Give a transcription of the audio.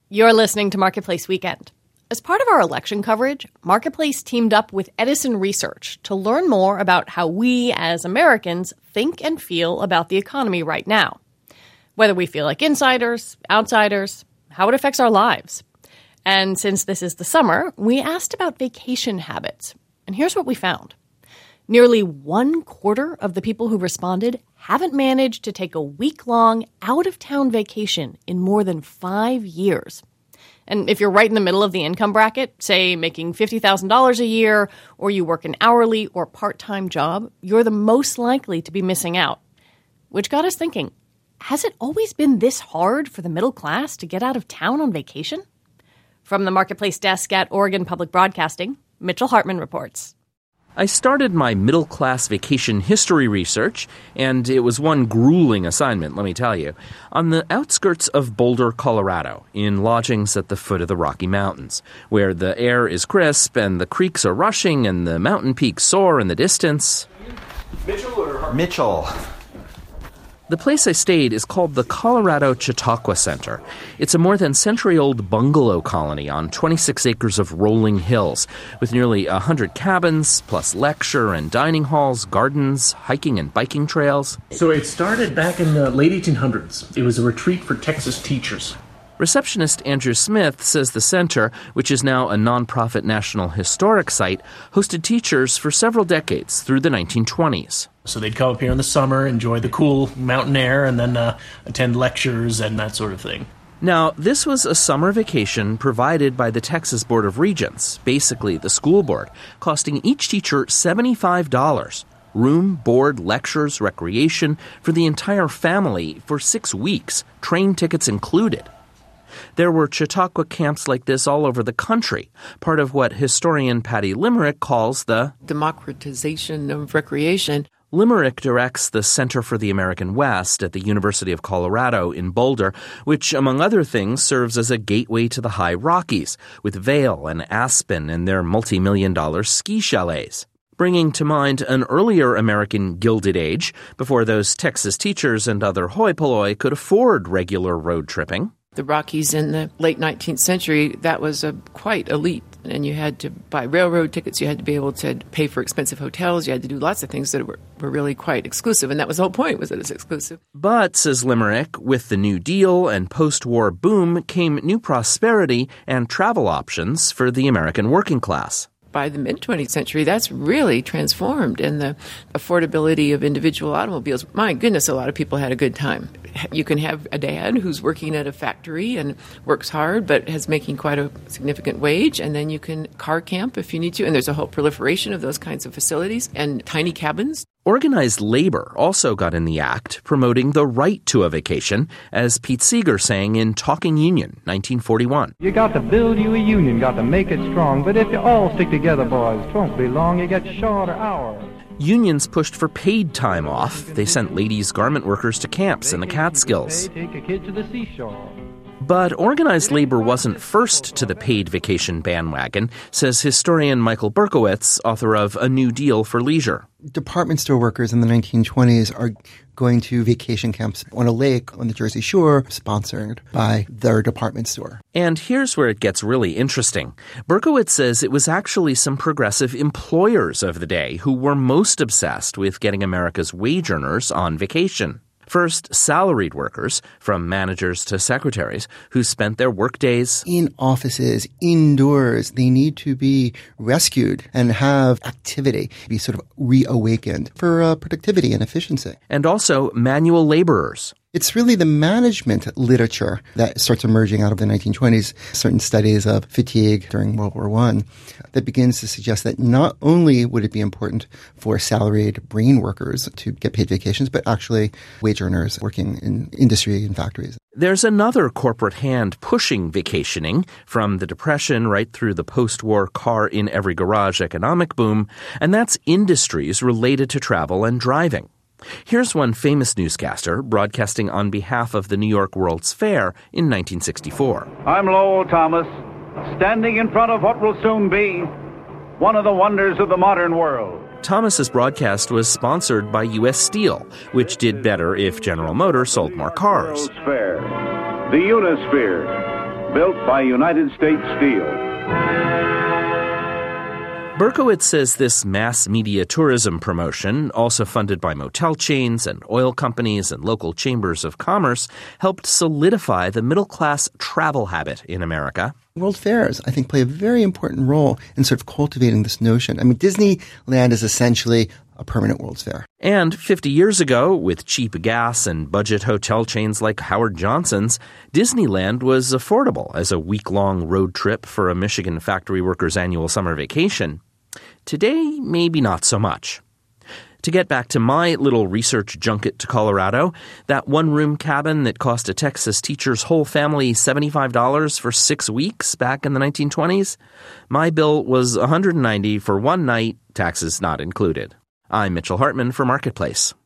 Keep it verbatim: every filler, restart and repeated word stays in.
You're listening to Marketplace Weekend. As part of our election coverage, Marketplace teamed up with Edison Research to learn more about how we as Americans think and feel about the economy right now. Whether we feel like insiders, outsiders, how it affects our lives. And since this is the summer, we asked about vacation habits. And here's what we found. Nearly one quarter of the people who responded haven't managed to take a week-long out-of-town vacation in more than five years. And if you're right in the middle of the income bracket, say making fifty thousand dollars a year, or you work an hourly or part-time job, you're the most likely to be missing out. Which got us thinking, has it always been this hard for the middle class to get out of town on vacation? From the Marketplace desk at Oregon Public Broadcasting, Mitchell Hartman reports. I started my middle-class vacation history research, and it was one grueling assignment, let me tell you, on the outskirts of Boulder, Colorado, in lodgings at the foot of the Rocky Mountains, where the air is crisp and the creeks are rushing and the mountain peaks soar in the distance. Mitchell or Mitchell? The place I stayed is called the Colorado Chautauqua Center. It's a more than century-old bungalow colony on twenty-six acres of rolling hills, with nearly one hundred cabins, plus lecture and dining halls, gardens, hiking and biking trails. So it started back in the late eighteen hundreds. It was a retreat for Texas teachers. Receptionist Andrew Smith says the center, which is now a nonprofit National Historic Site, hosted teachers for several decades through the nineteen twenties. So they'd come up here in the summer, enjoy the cool mountain air, and then uh, attend lectures and that sort of thing. Now, this was a summer vacation provided by the Texas Board of Regents, basically the school board, costing each teacher seventy-five dollars. Room, board, lectures, recreation for the entire family for six weeks, train tickets included. There were Chautauqua camps like this all over the country, part of what historian Patty Limerick calls the democratization of recreation. Limerick directs the Center for the American West at the University of Colorado in Boulder, which, among other things, serves as a gateway to the high Rockies, with Vail and Aspen and their multi-million dollar ski chalets, bringing to mind an earlier American Gilded Age, before those Texas teachers and other hoi polloi could afford regular road tripping. The Rockies in the late nineteenth century, that was a quite elite. And you had to buy railroad tickets. You had to be able to pay for expensive hotels. You had to do lots of things that were, were really quite exclusive. And that was the whole point, was that it's exclusive. But, says Limerick, with the New Deal and post-war boom came new prosperity and travel options for the American working class. By the mid-twentieth century, that's really transformed, and the affordability of individual automobiles. My goodness, a lot of people had a good time. You can have a dad who's working at a factory and works hard, but has making quite a significant wage, and then you can car camp if you need to, and there's a whole proliferation of those kinds of facilities and tiny cabins. Organized labor also got in the act, promoting the right to a vacation, as Pete Seeger sang in Talking Union, nineteen forty-one. You got to build you a union, got to make it strong, but if you all stick together, boys, it won't be long, you get shorter hours. Unions pushed for paid time off. They sent ladies' garment workers to camps in the Catskills. Take a kid to the seashore. But organized labor wasn't first to the paid vacation bandwagon, says historian Michael Berkowitz, author of A New Deal for Leisure. Department store workers in the nineteen twenties are going to vacation camps on a lake on the Jersey Shore, sponsored by their department store. And here's where it gets really interesting. Berkowitz says it was actually some progressive employers of the day who were most obsessed with getting America's wage earners on vacation. First, salaried workers, from managers to secretaries, who spent their workdays in offices, indoors. They need to be rescued and have activity, be sort of reawakened for uh, productivity and efficiency. And also manual laborers. It's really the management literature that starts emerging out of the nineteen twenties, certain studies of fatigue during World War One, that begins to suggest that not only would it be important for salaried brain workers to get paid vacations, but actually wage earners working in industry and factories. There's another corporate hand pushing vacationing, from the Depression right through the post-war car-in-every-garage economic boom, and that's industries related to travel and driving. Here's one famous newscaster broadcasting on behalf of the New York World's Fair in nineteen sixty-four. I'm Lowell Thomas, standing in front of what will soon be one of the wonders of the modern world. Thomas's broadcast was sponsored by U S Steel, which did better if General Motors sold more cars. World's Fair, the Unisphere, built by United States Steel. Berkowitz says this mass media tourism promotion, also funded by motel chains and oil companies and local chambers of commerce, helped solidify the middle-class travel habit in America. World fairs, I think, play a very important role in sort of cultivating this notion. I mean, Disneyland is essentially a permanent World's Fair. And fifty years ago, with cheap gas and budget hotel chains like Howard Johnson's, Disneyland was affordable as a week-long road trip for a Michigan factory worker's annual summer vacation. Today, maybe not so much. To get back to my little research junket to Colorado, that one-room cabin that cost a Texas teacher's whole family seventy-five dollars for six weeks back in the nineteen twenties, my bill was one hundred ninety dollars for one night, taxes not included. I'm Mitchell Hartman for Marketplace.